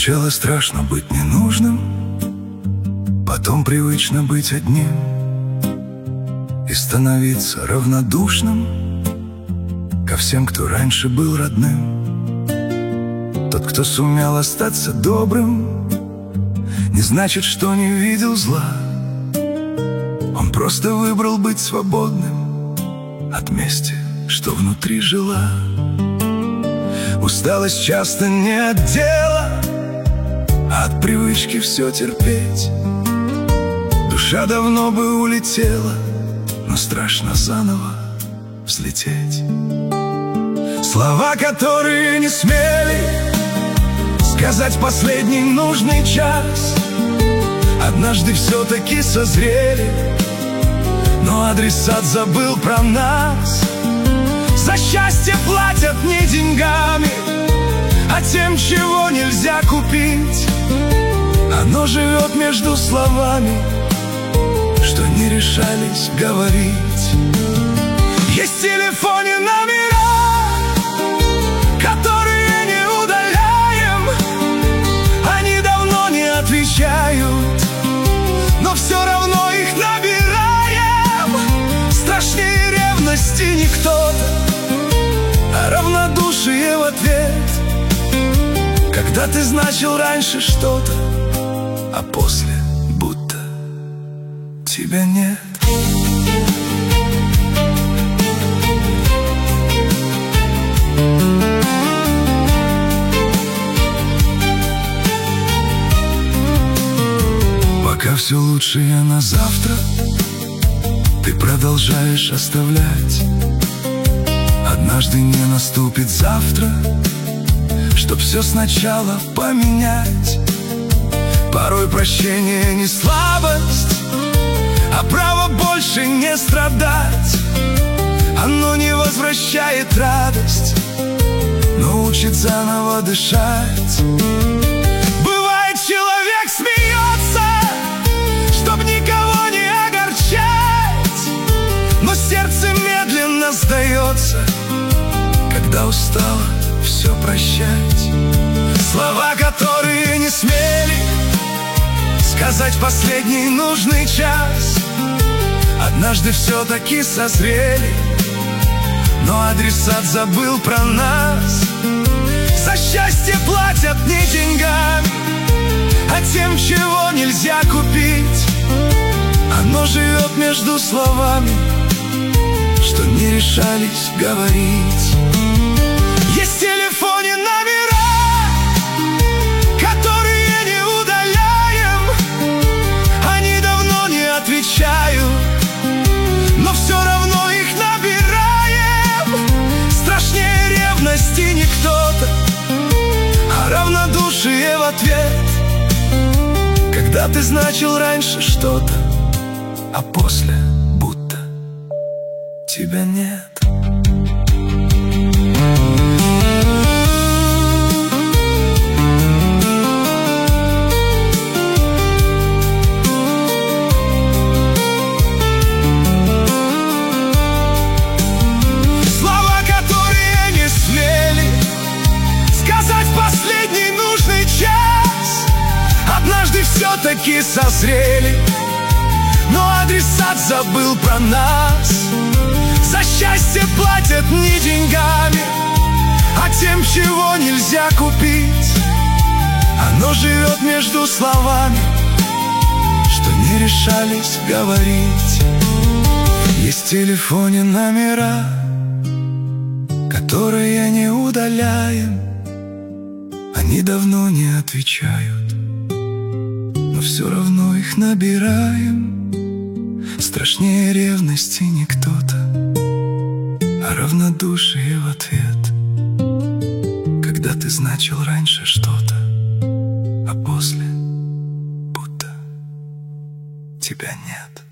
Сначала страшно быть ненужным, потом привычно быть одним и становиться равнодушным ко всем, кто раньше был родным. Тот, кто сумел остаться добрым, не значит, что не видел зла. Он просто выбрал быть свободным от мести, что внутри жила. Усталость часто не от дела, а от привычки все терпеть. Душа давно бы улетела, но страшно заново взлететь. Слова, которые не смели сказать последний нужный час, однажды все-таки созрели, но адресат забыл про нас. За счастье платят не деньгами, а тем, чего нельзя купить. Оно живет между словами, что не решались говорить. Есть в телефоне номера, которые не удаляем. Они давно не отвечают, но все равно их набираем. Страшнее ревности не кто-то, а равнодушие в ответ. Когда ты значил раньше что-то, а после будто тебя нет. Пока все лучшее на завтра ты продолжаешь оставлять. Однажды не наступит завтра, чтоб все сначала поменять. Порой прощение не слабость, а право больше не страдать. Оно не возвращает радость, но учит заново дышать. Бывает, человек смеется, чтоб никого не огорчать, но сердце медленно сдается, когда устало все прощать. Слова, которые не смели сказать последний нужный час, однажды все-таки созрели, но адресат забыл про нас. За счастье платят не деньгами, а тем, чего нельзя купить. Оно живет между словами, что не решались говорить. Есть в телефоне номера, которые не удаляем. Они давно не отвечают, но все равно их набираем. Страшнее ревности не кто-то, а равнодушие в ответ. Когда ты значил раньше что-то, а после будто тебя нет. Слова, которые не смели сказать в последний нужный час, однажды все-таки созрели, но адресат забыл про нас. За счастье платят не деньгами, а тем, чего нельзя купить. Оно живет между словами, что не решались говорить. Есть в телефоне номера, которые не удаляем. Они давно не отвечают, но все равно их набираем. Страшнее ревности не кто-то, а равнодушие в ответ. Когда ты значил раньше что-то, а после будто тебя нет.